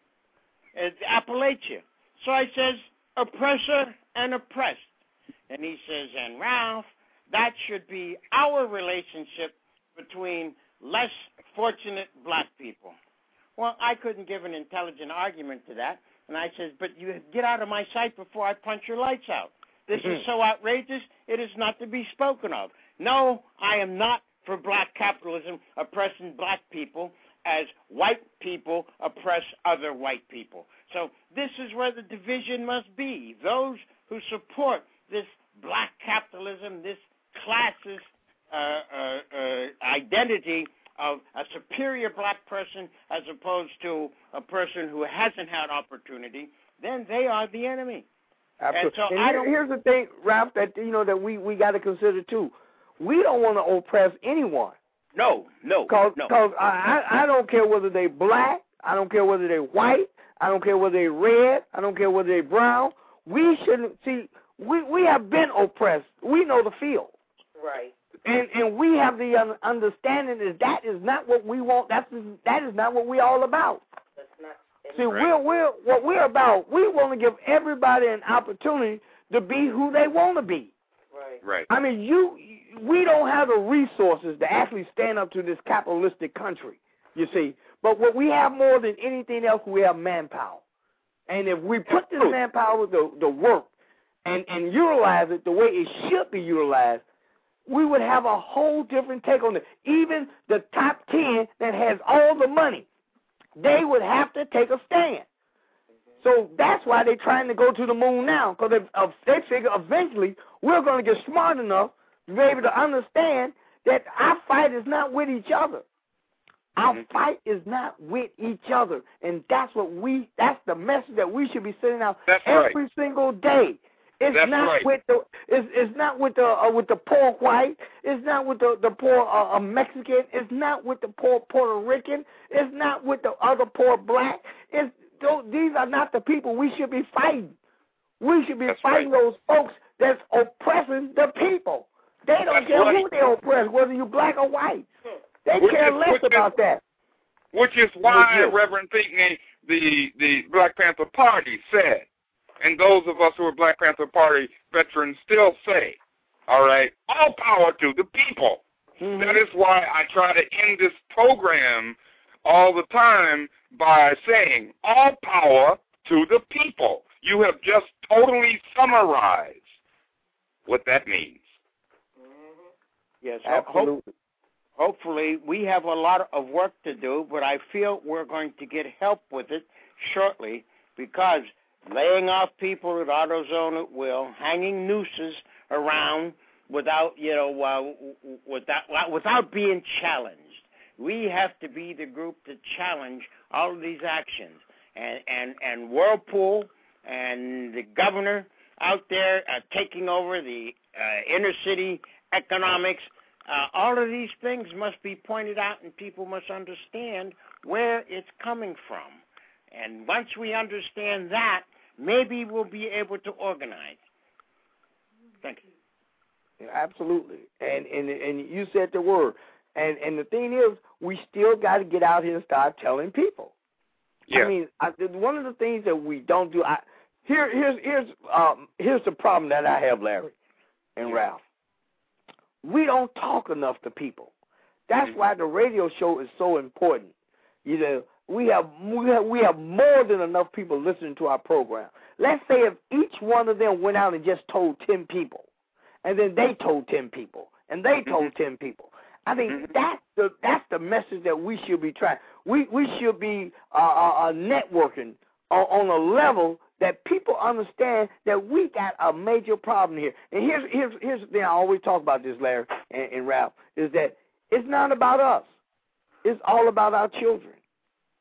uh, Appalachia? So I says, oppressor and oppressed. And he says, and Ralph, that should be our relationship between less fortunate black people. Well, I couldn't give an intelligent argument to that. And I says, but you get out of my sight before I punch your lights out. This is so outrageous, it is not to be spoken of. No, I am not for black capitalism oppressing black people as white people oppress other white people. So this is where the division must be. Those who support this black capitalism, this classist uh, uh, uh, identity of a superior black person as opposed to a person who hasn't had opportunity, then they are the enemy. Absolutely. And so and I here, don't, here's the thing, Ralph, that you know that we, we got to consider too. We don't want to oppress anyone. No, no, Cause, no. Cause I, I I don't care whether they black. I don't care whether they white. I don't care whether they red. I don't care whether they brown. We shouldn't see. We we have been oppressed. We know the feel. Right. And and we have the un- understanding is that is not what we want. That's that is not what we're all about. That's not. See, we're we're what we're about. We want to give everybody an opportunity to be who they want to be. Right. Right. I mean, you we don't have the resources to actually stand up to this capitalistic country. You see, but what we have more than anything else, we have manpower. And if we put this manpower to the work and and utilize it the way it should be utilized, we would have a whole different take on it. Even the top ten that has all the money, they would have to take a stand. So that's why they're trying to go to the moon now, because they, uh, they figure eventually we're going to get smart enough to be able to understand that our fight is not with each other. Our mm-hmm. fight is not with each other, and that's what we. That's the message that we should be sending out that's every right. single day. It's That's not right. with the it's, it's not with the uh, with the poor white. It's not with the the poor uh, uh, Mexican. It's not with the poor Puerto Rican. It's not with the other poor black. It's these are not the people we should be fighting. We should be that's fighting right. those folks that's oppressing the people. They don't that's care right. who they oppress, whether you black or white. They which care is, less about is, that. Which is why which is, Reverend Pinckney, the the Black Panther Party, said. And those of us who are Black Panther Party veterans still say, all right, all power to the people. Mm-hmm. That is why I try to end this program all the time by saying, all power to the people. You have just totally summarized what that means. Mm-hmm. Yes, absolutely. Hope, hopefully we have a lot of work to do, but I feel we're going to get help with it shortly because laying off people at AutoZone at will, hanging nooses around without, you know, uh, without without being challenged. We have to be the group to challenge all of these actions. And and, and Whirlpool and the governor out there uh, taking over the uh, inner city economics, uh, all of these things must be pointed out and people must understand where it's coming from. And once we understand that, maybe we'll be able to organize. Thank you. Yeah, absolutely. And, and and you said the word. And and the thing is, we still got to get out here and start telling people. Yeah. I mean, I, one of the things that we don't do. I, here here's here's um here's the problem that I have, Larry and yeah. Ralph. We don't talk enough to people. That's mm-hmm. why the radio show is so important. You know. We have, we have we have more than enough people listening to our program. Let's say if each one of them went out and just told ten people, and then they told ten people, and they told mm-hmm. ten people. I think mm-hmm. that's the that's the message that we should be trying. We we should be uh, uh, networking on, on a level that people understand that we got a major problem here. And here's here's here's the thing I always talk about this, Larry and, and Ralph, is that it's not about us. It's all about our children.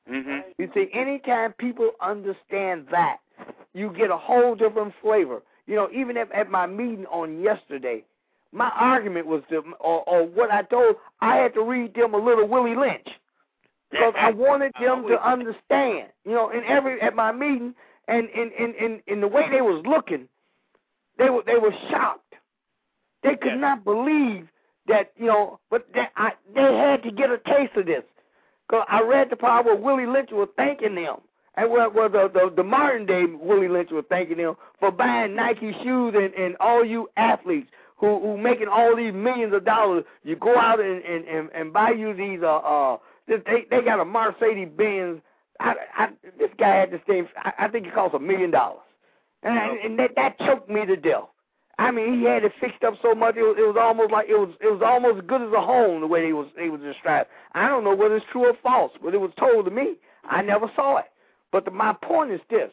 Mm-hmm. You see, anytime people understand that, you get a whole different flavor. You know, even at, at my meeting on yesterday, my argument was, to, or, or what I told, I had to read them a little Willie Lynch because I wanted them to understand. You know, in every at my meeting, and in in, in, in the way they was looking, they were they were shocked. They could not believe that, you know, but they, I, they had to get a taste of this. Because I read the part where Willie Lynch was thanking them. And where, where the, the, the modern day Willie Lynch was thanking them for buying Nike shoes, and, and all you athletes who who making all these millions of dollars, you go out and, and, and, and buy you these, uh, uh, this, they, they got a Mercedes Benz. I, I, this guy had this thing, I, I think it cost a million dollars. And, and that, that choked me to death. I mean, he had it fixed up so much, it was, it was almost like, it was it was almost as good as a home, the way he was, he was described. I don't know whether it's true or false, but it was told to me. I never saw it. But the, my point is this.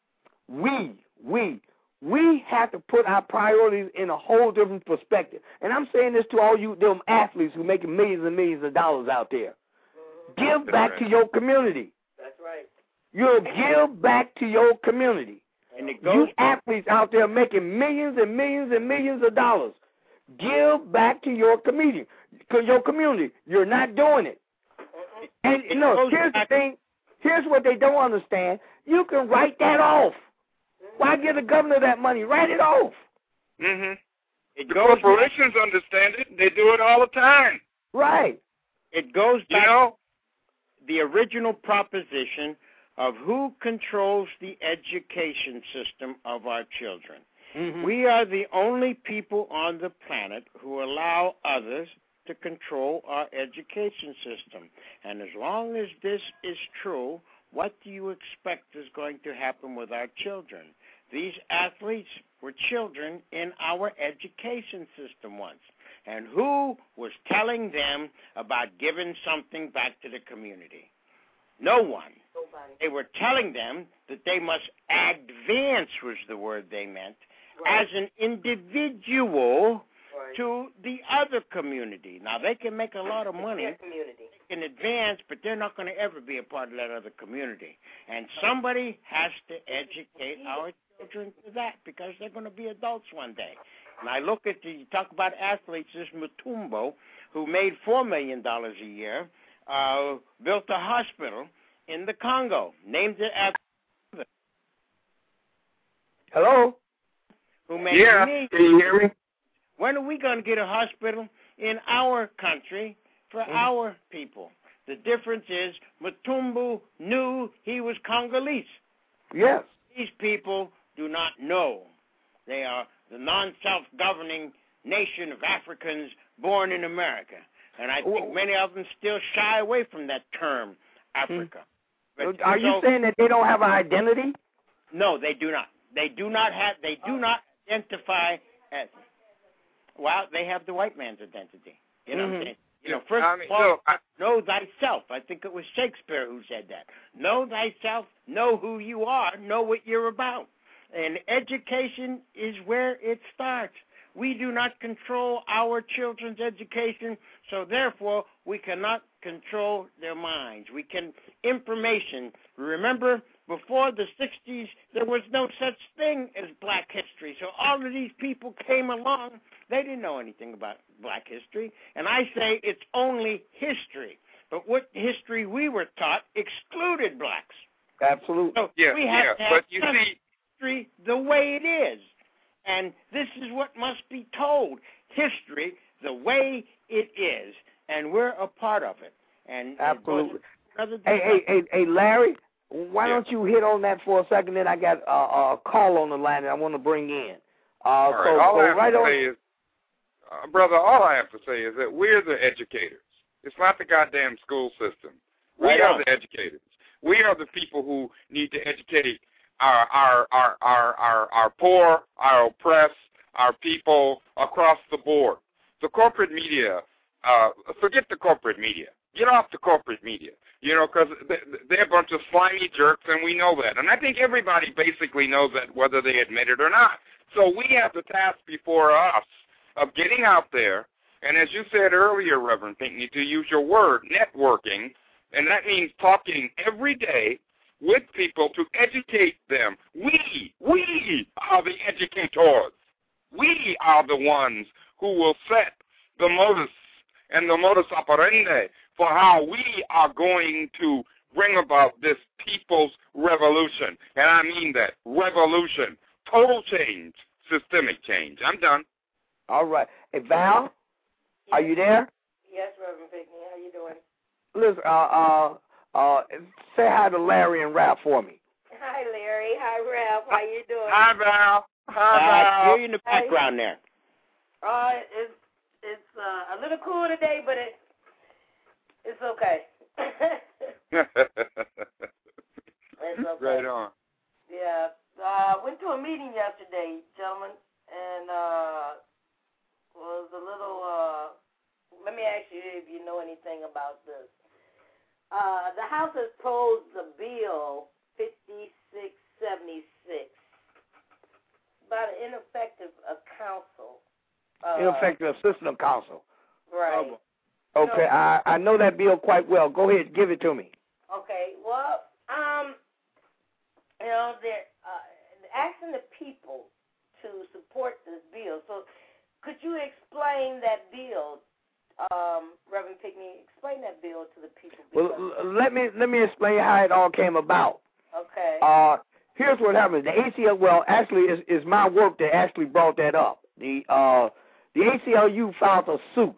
We, we, we have to put our priorities in a whole different perspective. And I'm saying this to all you them athletes who making millions and millions of dollars out there. Give back to your community. That's right. You'll give back to your community. And it goes You athletes out there making millions and millions and millions of dollars, give back to your community. Your community, you're not doing it. And you know, here's the thing. Here's what they don't understand. You can write that off. Why give the governor that money? Write it off. Mm-hmm. It the goes corporations back. understand it. They do it all the time. Right. It goes You back know? to the original proposition of who controls the education system of our children. Mm-hmm. We are the only people on the planet who allow others to control our education system. And as long as this is true, what do you expect is going to happen with our children? These athletes were children in our education system once. And who was telling them about giving something back to the community? No one. Nobody. They were telling them that they must advance, was the word they meant, Right. as an individual Right. to the other community. Now, they can make a lot of money Their community. in advance, but they're not going to ever be a part of that other community. And somebody has to educate our children to that, because they're going to be adults one day. And I look at the, you talk about athletes, this Mutombo, who made four million dollars a year, uh, built a hospital in the Congo, named it after Hello? who made Yeah. me. Can you hear me? When are we going to get a hospital in our country for Mm-hmm. our people? The difference is Mutombo knew he was Congolese. Yes. These people do not know. They are the non-self-governing nation of Africans born in America. And I think Well- many of them still shy away from that term, Africa. But, Are you so- saying that they don't have an identity? No, they do not. They do not have. They do not identify as. Well, they have the white man's identity. You know what I'm Mhm. saying? You know, first I mean, of all, look, I, know thyself. I think it was Shakespeare who said that. Know thyself, know who you are, know what you're about. And education is where it starts. We do not control our children's education, so therefore we cannot control their minds. We can, information. Remember, before the sixties, there was no such thing as black history. So all of these people came along. They didn't know anything about black history. And I say it's only history. But what history we were taught excluded blacks. Absolutely. So yeah, we have yeah. to have But you see, history the way it is. And this is what must be told. History the way it is. And we're a part of it. And Absolutely. And Hey, hey, hey, hey, Larry, why Yeah. don't you hit on that for a second? Then I got uh, a call on the line that I want to bring in. Uh, all so, right, all so I have right to on. say is, uh, brother, all I have to say is that we're the educators. It's not the goddamn school system. We Right are on. the educators. We are the people who need to educate our our our our our, our poor, our oppressed, our people across the board. The corporate media, uh, forget the corporate media. Get off the corporate media, you know, because they're a bunch of slimy jerks, and we know that. And I think everybody basically knows that, whether they admit it or not. So we have the task before us of getting out there, and as you said earlier, Reverend Pinckney, to use your word, networking, And that means talking every day with people to educate them. We, we are the educators. We are the ones who will set the modus and the modus operandi for how we are going to bring about this people's revolution. And I mean that, revolution, total change, systemic change. I'm done. All right. Hey, Val, Yes. are you there? Yes, Reverend Pickney. How you doing? Listen, uh, uh, uh, say hi to Larry and Ralph for me. Hi, Larry. Hi, Ralph. How you doing? Hi, Val. Uh, Hi, I Val. hear you in the background there. Uh, it's it's uh, a little cool today, but it it's okay. It's okay. Right on. Yeah. Uh, went to a meeting yesterday, gentlemen, and uh, was a little. Uh, let me ask you if you know anything about this. Uh, the House has posed the bill fifty-six seventy-six about an ineffective uh, council. Uh, Ineffective Assistant Council. Right. Okay, No. I, I know that bill quite well. Go ahead, give it to me. Okay. Well, um, you know, they're uh, asking the people to support this bill. So, could you explain that bill, um, Reverend Pickney? Explain that bill to the people. Well, l- let me let me explain how it all came about. Okay. Uh, here's what happened. The A C L, well, actually, is is my work that actually brought that up. The uh, the A C L U filed a suit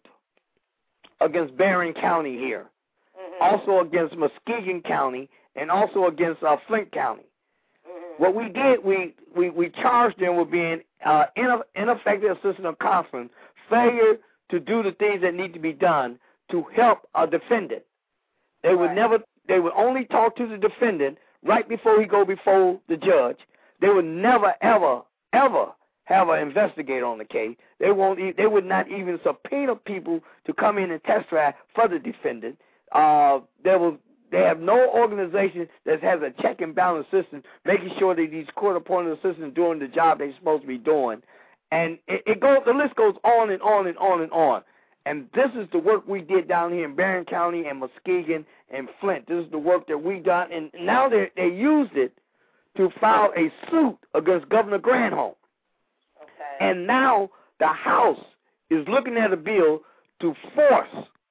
against Barron County here, mm-hmm. also against Muskegon County, and also against uh, Flint County. Mm-hmm. What we did, we we, we charged them with being uh, ineff- ineffective assistant of counsel, failure to do the things that need to be done to help a defendant. They would Right. never. They would only talk to the defendant right before he go before the judge. They would never, ever, ever have an investigator on the case. They won't. E- they would not even subpoena people to come in and testify for the defendant. Uh, they will. They have no organization that has a check and balance system, making sure that these court-appointed assistants doing the job they're supposed to be doing. And it, it goes. The list goes on and on and on and on. And this is the work we did down here in Barron County and Muskegon and Flint. This is the work that we done, and now they they used it to file a suit against Governor Granholm. Okay. And now the House is looking at a bill to force,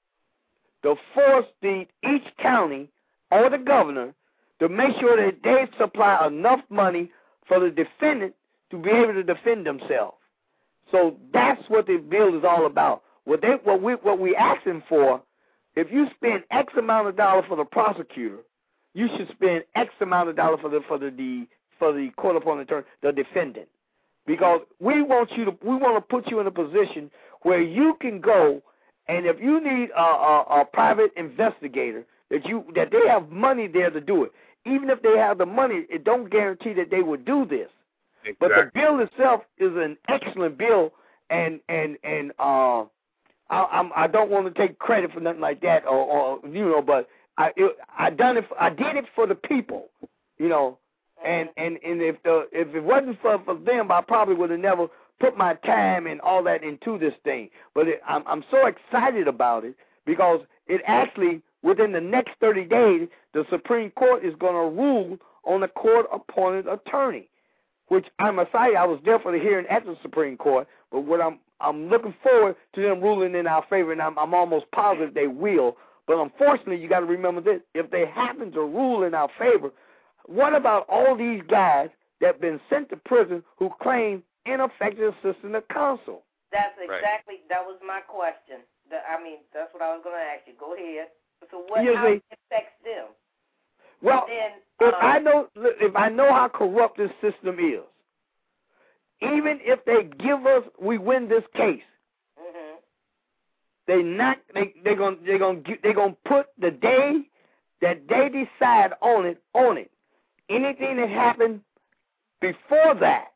to force the each county or the governor to make sure that they supply enough money for the defendant to be able to defend themselves. So that's what the bill is all about. What they what we what we asking for, if you spend X amount of dollars for the prosecutor, you should spend X amount of dollars for the for the, the for the court appointed attorney, the defendant. Because we want you to we want to put you in a position where you can go, and if you need a, a, a private investigator, that you that they have money there to do it. Even if they have the money, it don't guarantee that they would do this. Exactly. But the bill itself is an excellent bill, and and and uh, I I'm, I don't want to take credit for nothing like that, or, or you know, but I it, I done it. For, I did it for the people, you know, and and and if the if it wasn't for for them, I probably would have never put my time and all that into this thing. But it, I'm I'm so excited about it because it actually within the next thirty days, the Supreme Court is going to rule on a court-appointed attorney. Which I'm excited. I was there for the hearing at the Supreme Court, but what I'm I'm looking forward to them ruling in our favor, and I'm, I'm almost positive they will. But unfortunately, you got to remember this: if they happen to rule in our favor, what about all these guys that have been sent to prison who claim ineffective assistance of counsel? That's Right. exactly that was my question. The, I mean, that's what I was going to ask you. Go ahead. So what Yes, how they- it affects them? Well, Then, if um, I know if I know how corrupt this system is, even if they give us, we win this case. mhm. They not they they gonna they gonna they gonna put the day that they decide on it on it. Anything that happened before that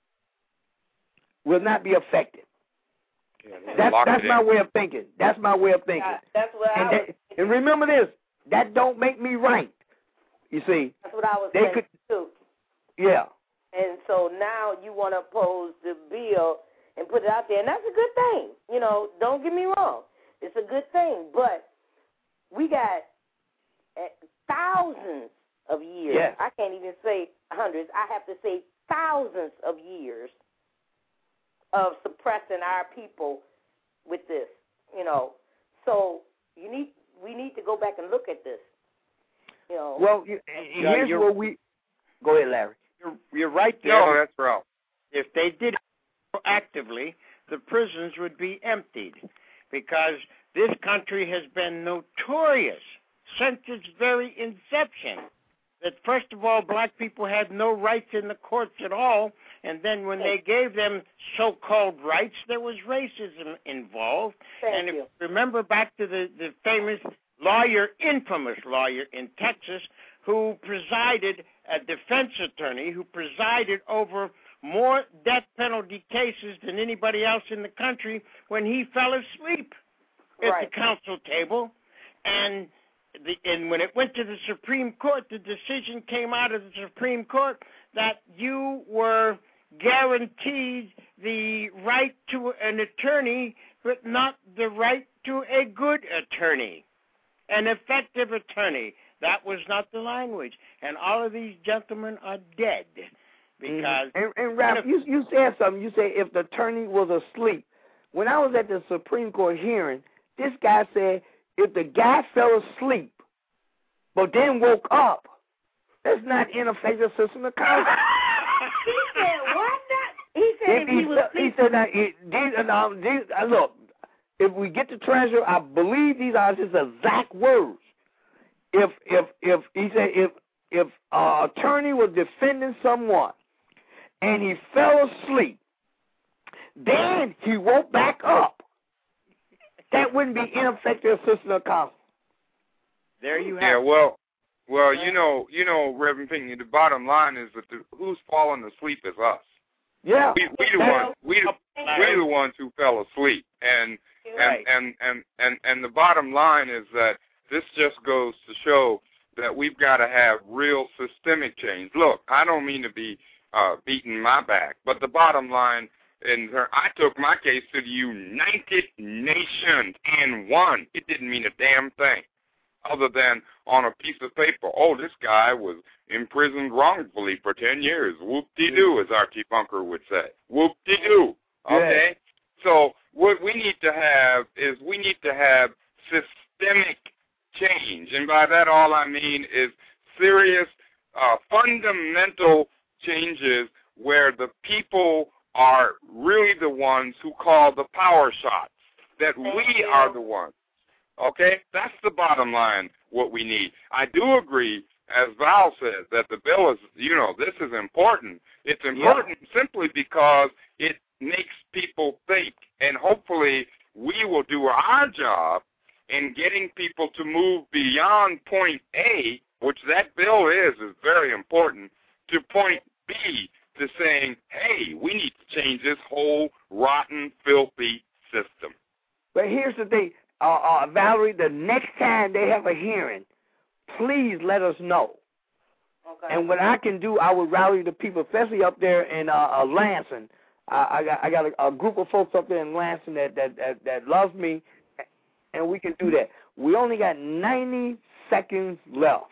will not be affected. Yeah, they That's lock that's it my in. way of thinking. That's my way of thinking. Yeah, that's what I And, was. that, and remember this: that don't make me right. You see, That's what I was they saying could- too. yeah. And so now you want to oppose the bill and put it out there, and that's a good thing. You know, don't get me wrong, it's a good thing. But we got thousands of years. Yes. I can't even say hundreds. I have to say thousands of years of suppressing our people with this, you know. So you need we need to go back and look at this. You know. Well, you, Yeah, here's you're- where we go ahead, Larry. You're, you're right there. No, that's right. If they did it actively, the prisons would be emptied, because this country has been notorious since its very inception that, first of all, black people had no rights in the courts at all, and then when they gave them so-called rights, there was racism involved. Thank and if you. you remember back to the, the famous lawyer, infamous lawyer in Texas, who presided, a defense attorney, who presided over more death penalty cases than anybody else in the country, when he fell asleep at Right. the counsel table. And the, and when it went to the Supreme Court, the decision came out of the Supreme Court that you were guaranteed the right to an attorney, but not the right to a good attorney, an effective attorney. That was not the language. And all of these gentlemen are dead because... Mm-hmm. And, and Ralph, you, you said something. You said if the attorney was asleep. When I was at the Supreme Court hearing, this guy said if the guy fell asleep but then woke up, that's not ineffective system of counsel. He said what? Not? He said if, If he was he, he asleep. said that it, these, uh, now, these, uh, look, if we get the treasure, I believe these are his exact words. If if if he said if if uh, attorney was defending someone and he fell asleep, then he woke back up, that wouldn't be ineffective assistance of counsel. There you have Yeah, it. well, well, you know, you know, Reverend Pinckney, the bottom line is that the, who's falling asleep is us. Yeah, We we the ones we the, we're the ones who fell asleep, and and, Right. and and and and the bottom line is that this just goes to show that we've got to have real systemic change. Look, I don't mean to be uh, beating my back, but the bottom line, and I took my case to the United Nations and won. It didn't mean a damn thing, other than on a piece of paper. Oh, this guy was imprisoned wrongfully for ten years. Whoop-de-doo, as Archie Bunker would say. Whoop-de-doo. Okay? So what we need to have is we need to have systemic change. And by that all I mean is serious, uh, fundamental changes where the people are really the ones who call the power shots, that we are the ones. Okay? That's the bottom line, what we need. I do agree, as Val says, that the bill is, you know, this is important. It's important yeah. simply because it makes people think, and hopefully we will do our job in getting people to move beyond point A, which that bill is, is very important, to point B, to saying, hey, we need to change this whole rotten, filthy system. But here's the thing, uh, uh, Valerie, the next time they have a hearing, please let us know. Okay. And what I can do, I would rally the people, especially up there in uh, uh, Lansing. I, I got I got a, a group of folks up there in Lansing that, that, that, that loves me, and we can do that. We only got ninety seconds left.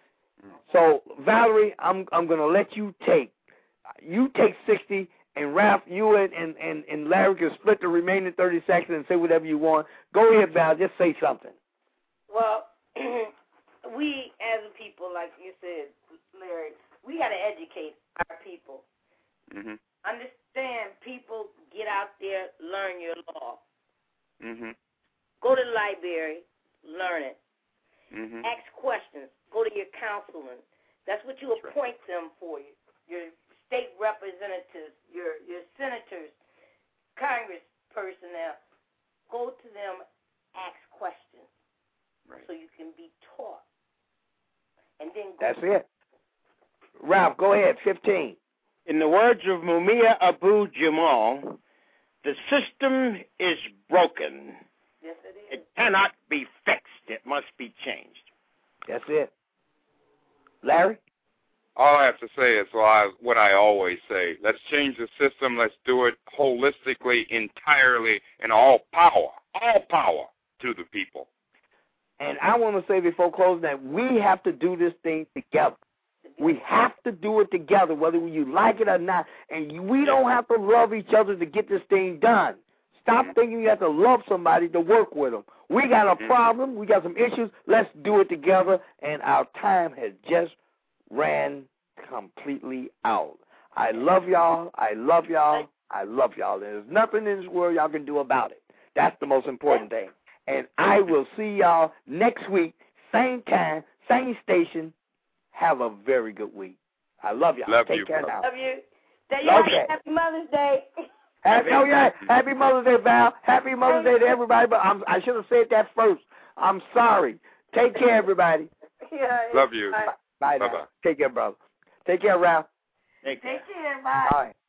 So, Valerie, I'm I'm going to let you take. You take sixty, and Ralph, you and, and, and, and Larry can split the remaining thirty seconds and say whatever you want. Go ahead, Val, just say something. Well, we as a people, like you said, Larry, we got to educate our people. Mm-hmm. Understand, people, get out there, learn your law. Mm-hmm. Go to the library, learn it. Mm-hmm. Ask questions. Go to your councilman. That's what you That's appoint right. them for. Your state representatives, your your senators, Congress personnel. Go to them, ask questions, right. so you can be taught. And then go That's it. Ralph, go ahead, fifteen. In the words of Mumia Abu Jamal, the system is broken. Yes, it is. It cannot be fixed. It must be changed. That's it. Larry? All I have to say is well, I, what I always say. Let's change the system. Let's do it holistically, entirely, and all power, all power to the people. And I want to say before closing that we have to do this thing together. We have to do it together, whether you like it or not. And we don't have to love each other to get this thing done. Stop thinking you have to love somebody to work with them. We got a problem. We got some issues. Let's do it together. And our time has just ran completely out. I love y'all. I love y'all. I love y'all. There's nothing in this world y'all can do about it. That's the most important thing. And I will see y'all next week, same time, same station. Have a very good week. I love y'all. Love Take you, care bro. now. Love you. Y'all Okay. Happy Mother's Day. Happy, oh, yeah. Happy Mother's Day, Val. Happy Mother's Day to everybody, but I'm, I should have said that first. I'm sorry. Take care, everybody. Yeah, Love you. Bye. Bye now. Bye-bye. Take care, brother. Take care, Ralph. Take care. Take care. Bye. All right.